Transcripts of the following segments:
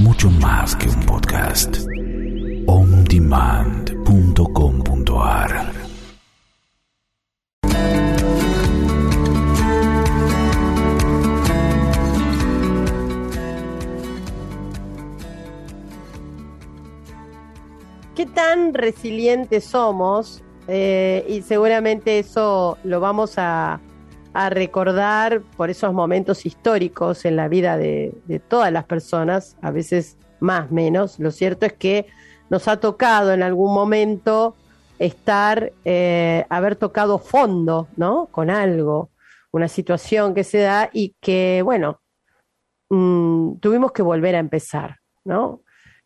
mucho más que un podcast. ondemand.com.ar. ¿Qué tan resilientes somos? Y seguramente eso lo vamos a recordar por esos momentos históricos en la vida de todas las personas, a veces más, menos. Lo cierto es que nos ha tocado en algún momento haber tocado fondo, ¿no? Con algo, una situación que se da y que, bueno, tuvimos que volver a empezar, ¿no?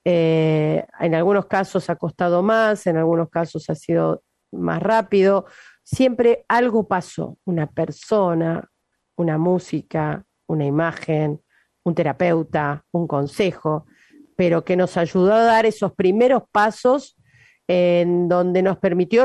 En algunos casos ha costado más, en algunos casos ha sido más rápido. Siempre algo pasó, una persona, una música, una imagen, un terapeuta, un consejo, pero que nos ayudó a dar esos primeros pasos en donde nos permitió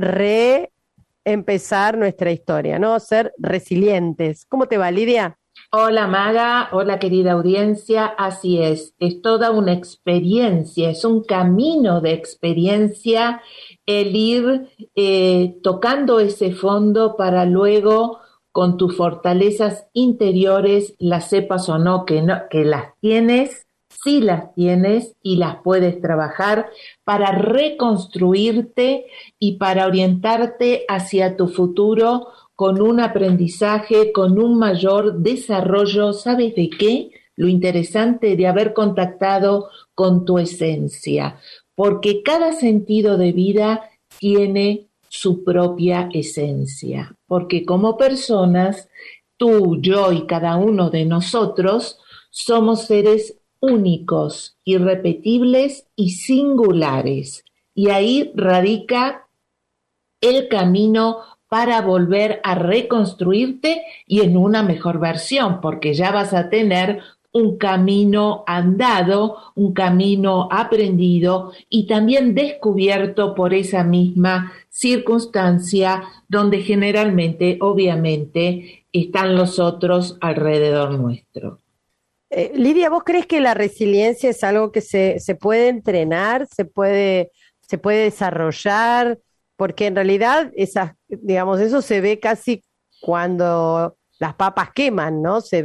reempezar nuestra historia, ¿no? Ser resilientes. ¿Cómo te va, Lidia? Hola Maga, hola querida audiencia, así es toda una experiencia, es un camino de experiencia el ir tocando ese fondo para luego con tus fortalezas interiores, las sepas o no, que las tienes, sí las tienes y las puedes trabajar para reconstruirte y para orientarte hacia tu futuro con un aprendizaje, con un mayor desarrollo. ¿Sabes de qué? Lo interesante de haber contactado con tu esencia, porque cada sentido de vida tiene su propia esencia, porque como personas, tú, yo y cada uno de nosotros somos seres únicos, irrepetibles y singulares, y ahí radica el camino para volver a reconstruirte y en una mejor versión, porque ya vas a tener un camino andado, un camino aprendido y también descubierto por esa misma circunstancia donde generalmente, obviamente, están los otros alrededor nuestro. Lidia, ¿vos crees que la resiliencia es algo que se puede entrenar, se puede desarrollar? Porque en realidad digamos, eso se ve casi cuando las papas queman, ¿no? Se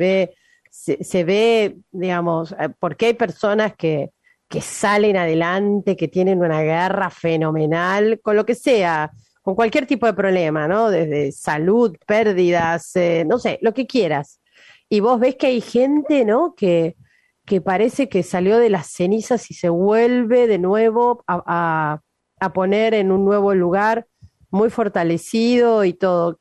ve, digamos, porque hay personas que salen adelante, que tienen una garra fenomenal, con lo que sea, con cualquier tipo de problema, ¿no? Desde salud, pérdidas, no sé, lo que quieras. Y vos ves que hay gente, ¿no? Que parece que salió de las cenizas y se vuelve de nuevo a poner en un nuevo lugar, muy fortalecido y todo.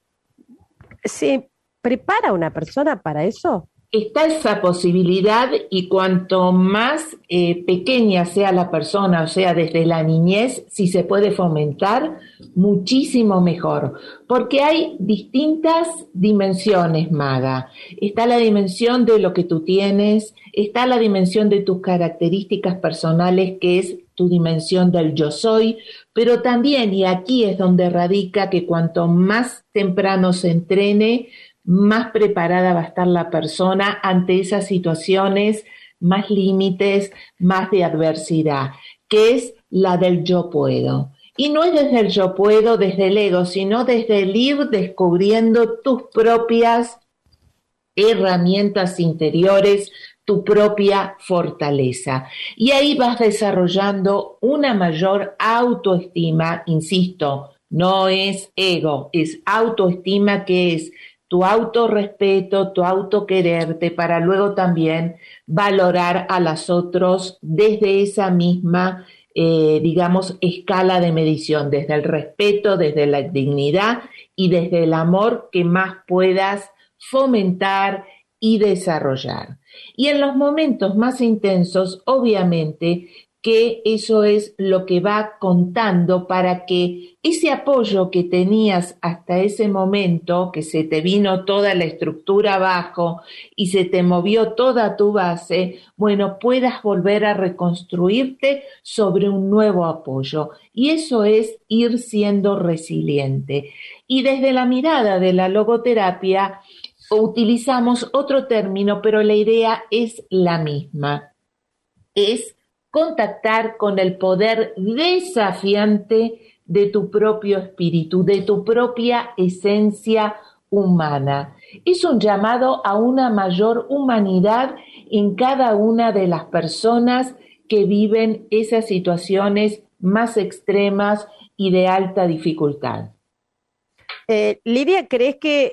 ¿Se prepara una persona para eso? Está esa posibilidad y cuanto más pequeña sea la persona, o sea, desde la niñez, si se puede fomentar, muchísimo mejor. Porque hay distintas dimensiones, Maga. Está la dimensión de lo que tú tienes, está la dimensión de tus características personales, que es tu dimensión del yo soy, pero también, y aquí es donde radica que cuanto más temprano se entrene, más preparada va a estar la persona ante esas situaciones, más límites, más de adversidad, que es la del yo puedo. Y no es desde el yo puedo, desde el ego, sino desde el ir descubriendo tus propias herramientas interiores, tu propia fortaleza. Y ahí vas desarrollando una mayor autoestima, insisto, no es ego, es autoestima, que es tu autorrespeto, tu autoquererte, para luego también valorar a los otros desde esa misma, digamos, escala de medición, desde el respeto, desde la dignidad y desde el amor que más puedas fomentar y desarrollar. Y en los momentos más intensos, obviamente, que eso es lo que va contando para que ese apoyo que tenías hasta ese momento, que se te vino toda la estructura abajo y se te movió toda tu base, bueno, puedas volver a reconstruirte sobre un nuevo apoyo. Y eso es ir siendo resiliente. Y desde la mirada de la logoterapia utilizamos otro término, pero la idea es la misma. es contactar con el poder desafiante de tu propio espíritu, de tu propia esencia humana. Es un llamado a una mayor humanidad en cada una de las personas que viven esas situaciones más extremas y de alta dificultad. Lidia, ¿crees que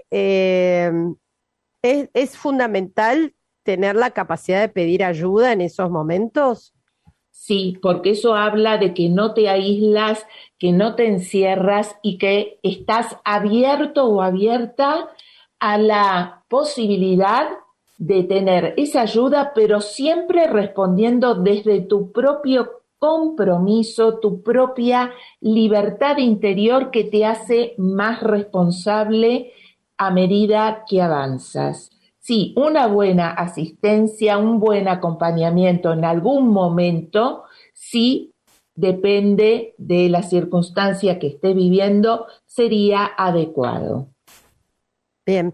es fundamental tener la capacidad de pedir ayuda en esos momentos? Sí, porque eso habla de que no te aíslas, que no te encierras y que estás abierto o abierta a la posibilidad de tener esa ayuda, pero siempre respondiendo desde tu propio compromiso, tu propia libertad interior que te hace más responsable a medida que avanzas. Sí, una buena asistencia, un buen acompañamiento en algún momento, sí depende de la circunstancia que esté viviendo, sería adecuado. Bien.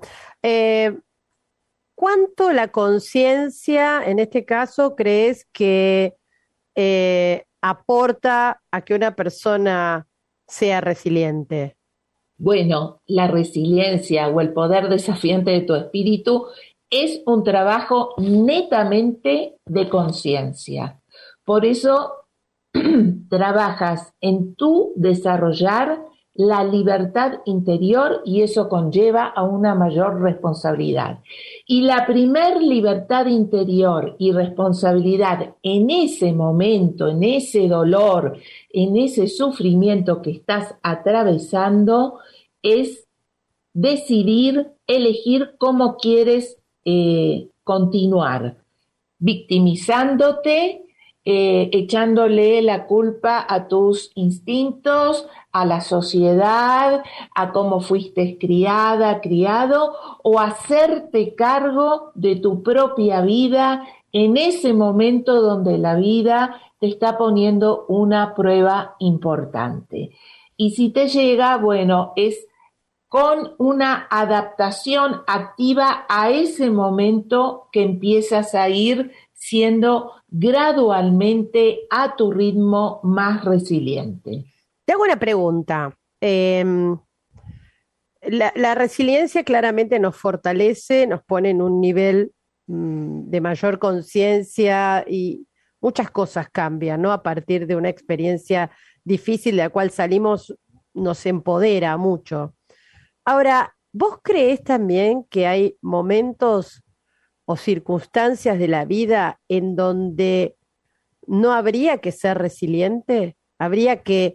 ¿Cuánto la conciencia, en este caso, crees que aporta a que una persona sea resiliente? Bueno, la resiliencia o el poder desafiante de tu espíritu es un trabajo netamente de conciencia. Por eso trabajas en tu desarrollar la libertad interior y eso conlleva a una mayor responsabilidad. Y la primer libertad interior y responsabilidad en ese momento, en ese dolor, en ese sufrimiento que estás atravesando, es decidir, elegir cómo quieres continuar, victimizándote, echándole la culpa a tus instintos, a la sociedad, a cómo fuiste criada, criado, o hacerte cargo de tu propia vida en ese momento donde la vida te está poniendo una prueba importante. Y si te llega, bueno, es con una adaptación activa a ese momento que empiezas a ir siendo gradualmente a tu ritmo más resiliente. Te hago una pregunta. La resiliencia claramente nos fortalece, nos pone en un nivel de mayor conciencia y muchas cosas cambian, ¿no? A partir de una experiencia difícil de la cual salimos, nos empodera mucho. Ahora, ¿vos creés también que hay momentos o circunstancias de la vida en donde no habría que ser resiliente? ¿Habría que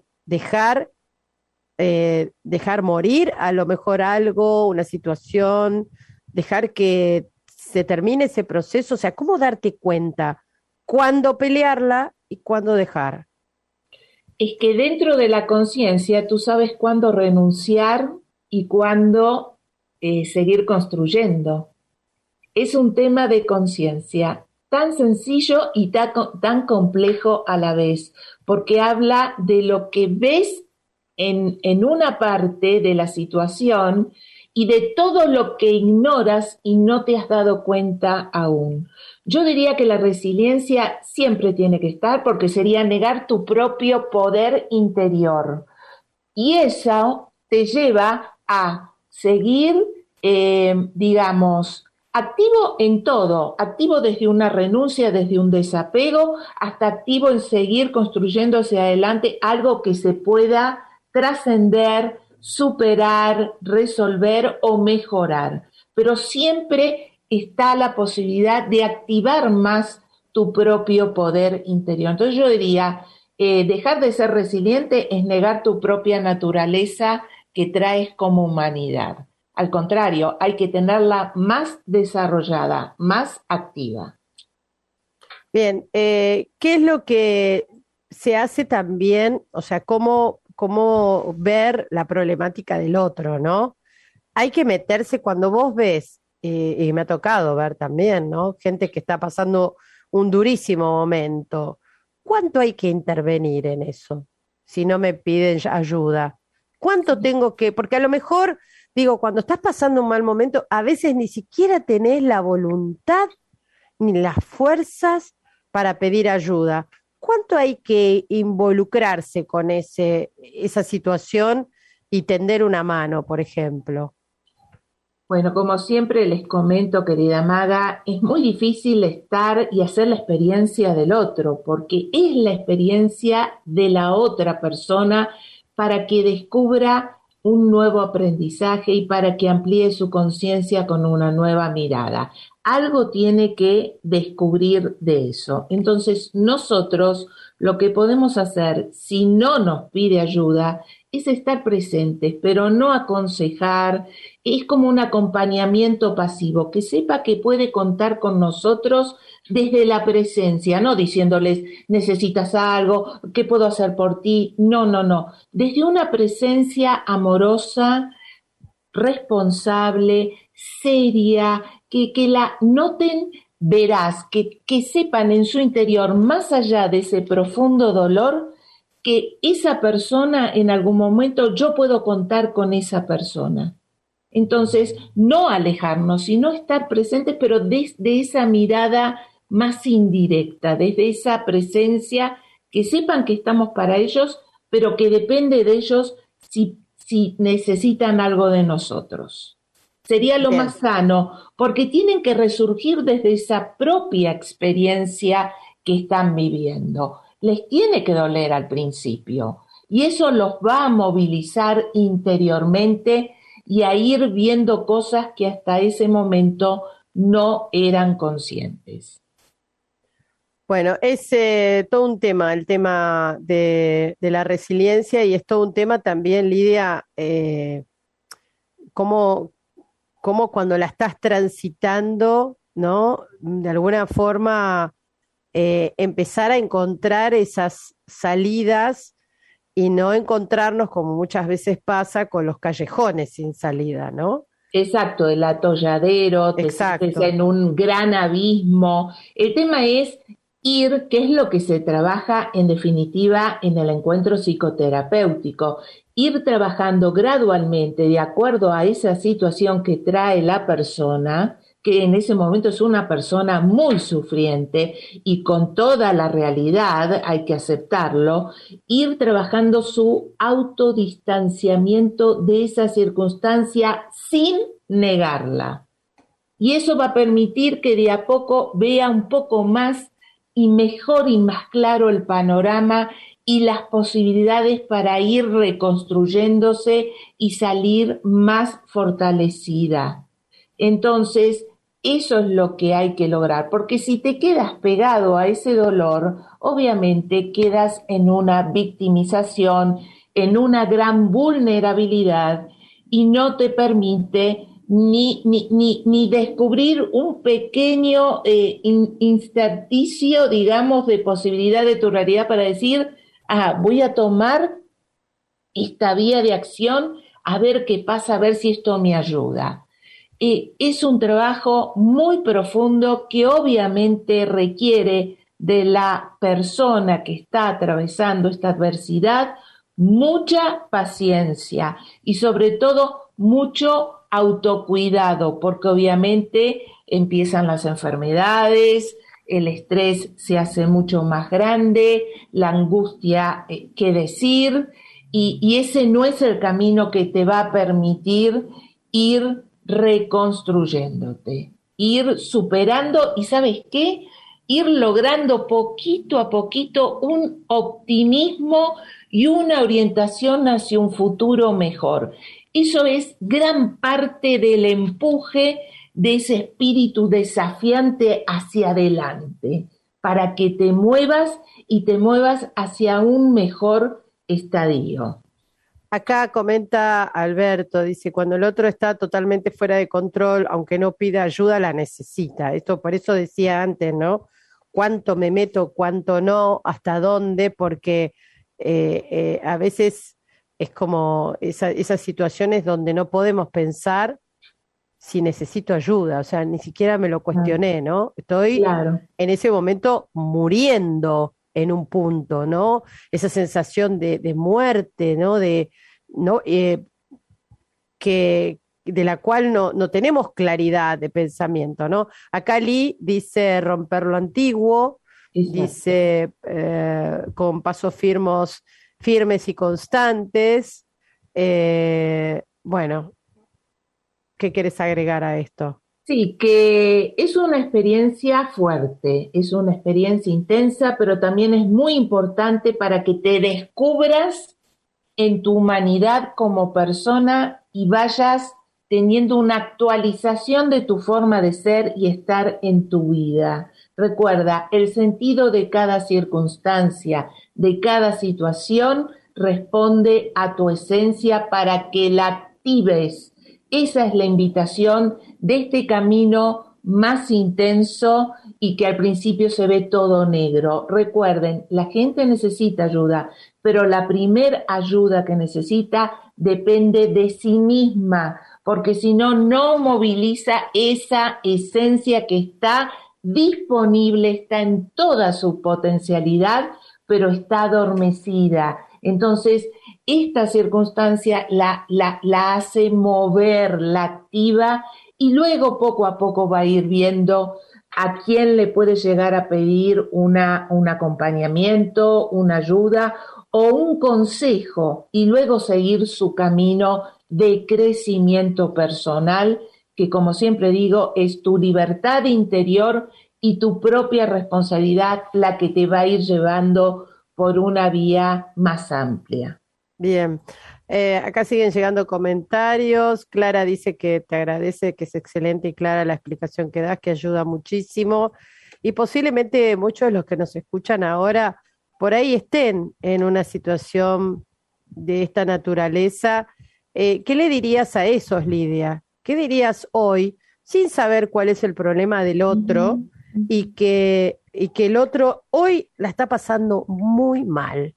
dejar morir a lo mejor algo, una situación, dejar que se termine ese proceso? O sea, ¿cómo darte cuenta cuándo pelearla y cuándo dejar? Es que dentro de la conciencia tú sabes cuándo renunciar y cuándo seguir construyendo. Es un tema de conciencia tan sencillo y tan complejo a la vez, porque habla de lo que ves en una parte de la situación y de todo lo que ignoras y no te has dado cuenta aún. Yo diría que la resiliencia siempre tiene que estar porque sería negar tu propio poder interior. Y eso te lleva a seguir, digamos, activo en todo, activo desde una renuncia, desde un desapego, hasta activo en seguir construyendo hacia adelante algo que se pueda trascender, superar, resolver o mejorar. Pero siempre está la posibilidad de activar más tu propio poder interior. Entonces yo diría, dejar de ser resiliente es negar tu propia naturaleza que traes como humanidad. Al contrario, hay que tenerla más desarrollada, más activa. Bien, ¿qué es lo que se hace también? O sea, cómo ver la problemática del otro, ¿no? Hay que meterse cuando vos ves, y me ha tocado ver también, ¿no? Gente que está pasando un durísimo momento. ¿Cuánto hay que intervenir en eso si no me piden ayuda? ¿Cuánto tengo que? Porque a lo mejor, digo, cuando estás pasando un mal momento, a veces ni siquiera tenés la voluntad ni las fuerzas para pedir ayuda. ¿Cuánto hay que involucrarse con esa situación y tender una mano, por ejemplo? Bueno, como siempre les comento, querida Maga, es muy difícil estar y hacer la experiencia del otro, porque es la experiencia de la otra persona para que descubra un nuevo aprendizaje y para que amplíe su conciencia con una nueva mirada. Algo tiene que descubrir de eso. Entonces, nosotros lo que podemos hacer, si no nos pide ayuda, es estar presentes, pero no aconsejar. Es como un acompañamiento pasivo, que sepa que puede contar con nosotros desde la presencia, no diciéndoles, necesitas algo, ¿qué puedo hacer por ti? No, no, no. Desde una presencia amorosa, responsable, seria, que la noten veraz, que sepan en su interior, más allá de ese profundo dolor, que esa persona en algún momento yo puedo contar con esa persona. Entonces, no alejarnos, sino estar presentes, pero desde esa mirada más indirecta, desde esa presencia, que sepan que estamos para ellos, pero que depende de ellos si necesitan algo de nosotros. Sería lo Bien. más sano, porque tienen que resurgir desde esa propia experiencia que están viviendo. Les tiene que doler al principio, y eso los va a movilizar interiormente y a ir viendo cosas que hasta ese momento no eran conscientes. Bueno, es todo un tema, el tema de la resiliencia y es todo un tema también, Lidia, cómo, cómo cuando la estás transitando, ¿no? De alguna forma empezar a encontrar esas salidas y no encontrarnos, como muchas veces pasa, con los callejones sin salida, ¿no? Exacto, el atolladero, te sientes Exacto. en un gran abismo. El tema es ir, que es lo que se trabaja en definitiva en el encuentro psicoterapéutico, ir trabajando gradualmente de acuerdo a esa situación que trae la persona, que en ese momento es una persona muy sufriente y con toda la realidad, hay que aceptarlo, ir trabajando su autodistanciamiento de esa circunstancia sin negarla. Y eso va a permitir que de a poco vea un poco más y mejor y más claro el panorama y las posibilidades para ir reconstruyéndose y salir más fortalecida. Entonces, eso es lo que hay que lograr, porque si te quedas pegado a ese dolor, obviamente quedas en una victimización, en una gran vulnerabilidad y no te permite ni descubrir un pequeño intersticio, digamos, de posibilidad de tu realidad para decir, voy a tomar esta vía de acción a ver qué pasa, a ver si esto me ayuda. Es un trabajo muy profundo que obviamente requiere de la persona que está atravesando esta adversidad mucha paciencia y sobre todo mucho autocuidado, porque obviamente empiezan las enfermedades, el estrés se hace mucho más grande, la angustia, qué decir, y ese no es el camino que te va a permitir ir reconstruyéndote, ir superando y ¿sabes qué? Ir logrando poquito a poquito un optimismo y una orientación hacia un futuro mejor. Eso es gran parte del empuje de ese espíritu desafiante hacia adelante, para que te muevas y te muevas hacia un mejor estadio. Acá comenta Alberto, dice, cuando el otro está totalmente fuera de control, aunque no pida ayuda, la necesita. Esto por eso decía antes, ¿no? Cuánto me meto, cuánto no, hasta dónde, porque a veces es como esas situaciones donde no podemos pensar si necesito ayuda, o sea, ni siquiera me lo cuestioné, ¿no? Estoy Claro. en ese momento muriendo en un punto, ¿no? Esa sensación de muerte, ¿no? ¿No? De la cual no tenemos claridad de pensamiento, ¿no? Acá Lee dice romper lo antiguo, Exacto. dice con pasos firmes y constantes. Bueno, ¿qué quieres agregar a esto? Sí, que es una experiencia fuerte, es una experiencia intensa, pero también es muy importante para que te descubras en tu humanidad como persona y vayas teniendo una actualización de tu forma de ser y estar en tu vida. Recuerda, el sentido de cada circunstancia, de cada situación, responde a tu esencia para que la actives. Esa es la invitación de este camino más intenso y que al principio se ve todo negro. Recuerden, la gente necesita ayuda, pero la primer ayuda que necesita depende de sí misma, porque si no, no moviliza esa esencia que está disponible, está en toda su potencialidad, pero está adormecida. Entonces, esta circunstancia la hace mover, la activa y luego poco a poco va a ir viendo a quién le puede llegar a pedir un acompañamiento, una ayuda o un consejo y luego seguir su camino de crecimiento personal, que como siempre digo, es tu libertad interior y tu propia responsabilidad la que te va a ir llevando por una vía más amplia. Bien, acá siguen llegando comentarios. Clara dice que te agradece, que es excelente y clara la explicación que das, que ayuda muchísimo. Y posiblemente muchos de los que nos escuchan ahora por ahí estén en una situación de esta naturaleza. ¿Qué le dirías a esos, Lidia? ¿Qué dirías hoy, sin saber cuál es el problema del otro y que el otro hoy la está pasando muy mal?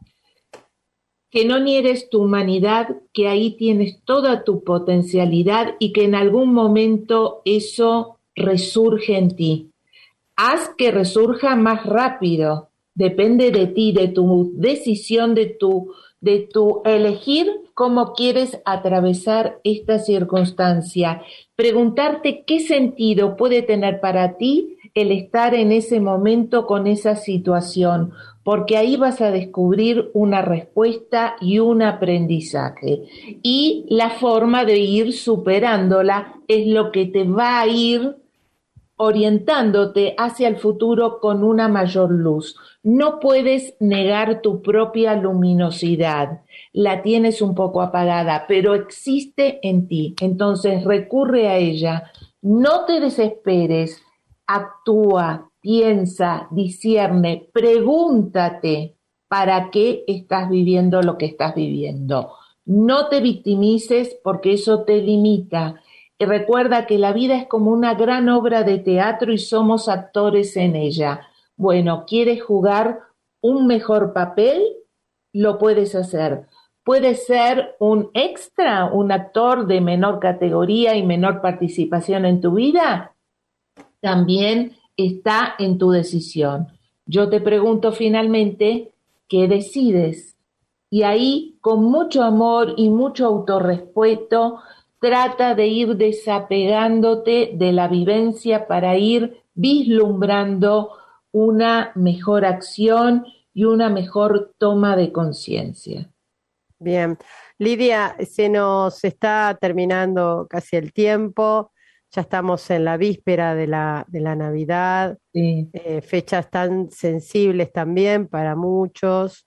Que no niegues tu humanidad, que ahí tienes toda tu potencialidad y que en algún momento eso resurge en ti. Haz que resurja más rápido. Depende de ti, de tu decisión, de tu elegir cómo quieres atravesar esta circunstancia. Preguntarte qué sentido puede tener para ti el estar en ese momento con esa situación, porque ahí vas a descubrir una respuesta y un aprendizaje. Y la forma de ir superándola es lo que te va a ir orientándote hacia el futuro con una mayor luz. No puedes negar tu propia luminosidad, la tienes un poco apagada, pero existe en ti, entonces recurre a ella. No te desesperes, actúa, piensa, discierne, pregúntate para qué estás viviendo lo que estás viviendo. No te victimices porque eso te limita. Y recuerda que la vida es como una gran obra de teatro y somos actores en ella. Bueno, ¿quieres jugar un mejor papel? Lo puedes hacer. Puedes ser un extra, un actor de menor categoría y menor participación en tu vida. También está en tu decisión. Yo te pregunto finalmente, ¿qué decides? Y ahí, con mucho amor y mucho autorrespeto, trata de ir desapegándote de la vivencia para ir vislumbrando una mejor acción y una mejor toma de conciencia. Bien, Lidia, se nos está terminando casi el tiempo, ya estamos en la víspera de la Navidad, Sí. fechas tan sensibles también para muchos,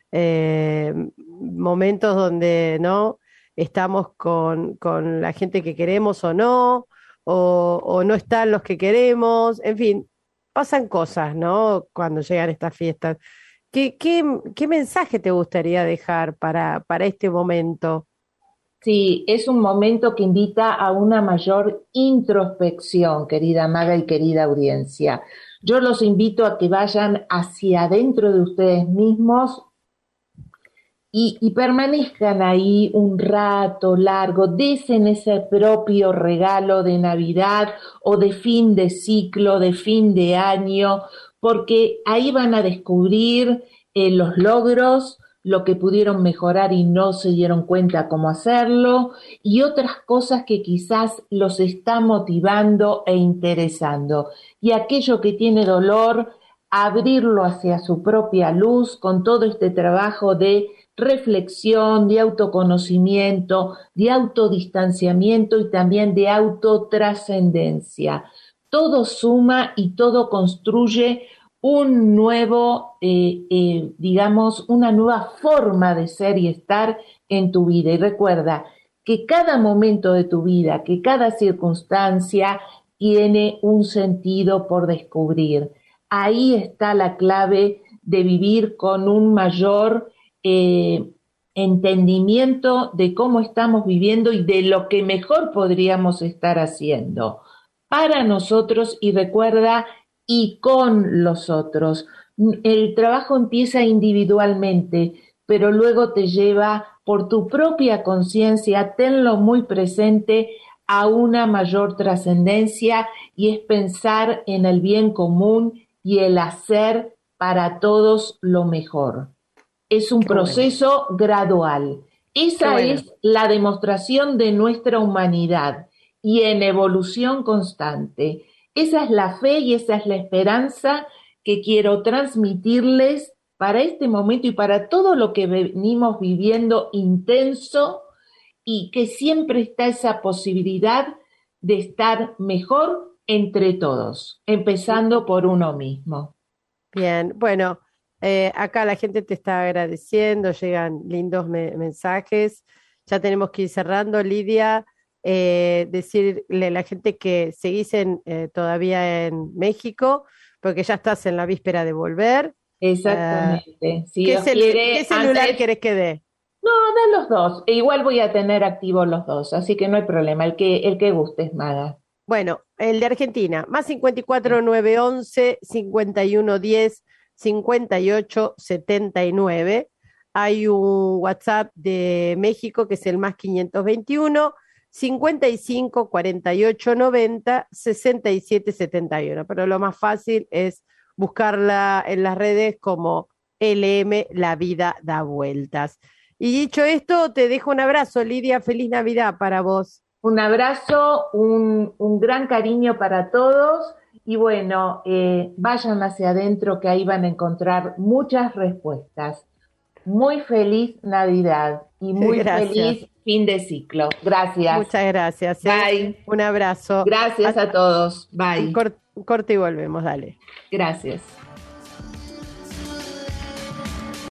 momentos donde no estamos con la gente que queremos o no, o no están los que queremos, en fin, pasan cosas, ¿no? Cuando llegan estas fiestas. ¿Qué mensaje te gustaría dejar para este momento? Sí, es un momento que invita a una mayor introspección, querida Maga y querida audiencia. Yo los invito a que vayan hacia adentro de ustedes mismos y permanezcan ahí un rato largo, desen ese propio regalo de Navidad o de fin de ciclo, de fin de año, porque ahí van a descubrir los logros, lo que pudieron mejorar y no se dieron cuenta cómo hacerlo, y otras cosas que quizás los está motivando e interesando. Y aquello que tiene dolor, abrirlo hacia su propia luz con todo este trabajo de reflexión, de autoconocimiento, de autodistanciamiento y también de autotrascendencia. Todo suma y todo construye un nuevo, digamos, una nueva forma de ser y estar en tu vida. Y recuerda que cada momento de tu vida, que cada circunstancia tiene un sentido por descubrir. Ahí está la clave de vivir con un mayor entendimiento de cómo estamos viviendo y de lo que mejor podríamos estar haciendo para nosotros y recuerda, y con los otros. El trabajo empieza individualmente, pero luego te lleva por tu propia conciencia, tenlo muy presente, a una mayor trascendencia y es pensar en el bien común y el hacer para todos lo mejor. Es un proceso gradual. Esa es la demostración de nuestra humanidad y en evolución constante. Esa es la fe y esa es la esperanza que quiero transmitirles para este momento y para todo lo que venimos viviendo intenso y que siempre está esa posibilidad de estar mejor entre todos, empezando por uno mismo. Bien, bueno, acá la gente te está agradeciendo, llegan lindos mensajes. Ya tenemos que ir cerrando, Lidia. Decirle a la gente que seguís todavía en México, porque ya estás en la víspera de volver. Exactamente. Si ¿Qué, Dios quiere, ¿qué celular querés que dé? No, da los dos. E igual voy a tener activos los dos, así que no hay problema. El que guste, Maga. Bueno, el de Argentina, más 54 911 5110 58 79. Hay un WhatsApp de México que es el más 521 55 48 90 67 71. Pero lo más fácil es buscarla en las redes como LM La Vida Da Vueltas. Y dicho esto, te dejo un abrazo, Lidia. Feliz Navidad para vos. Un abrazo, un gran cariño para todos y bueno, vayan hacia adentro que ahí van a encontrar muchas respuestas. Muy feliz Navidad y muy feliz fin de ciclo. Gracias. Muchas gracias. Bye. Un abrazo. Gracias a todos. Bye. Corte y volvemos, dale. Gracias.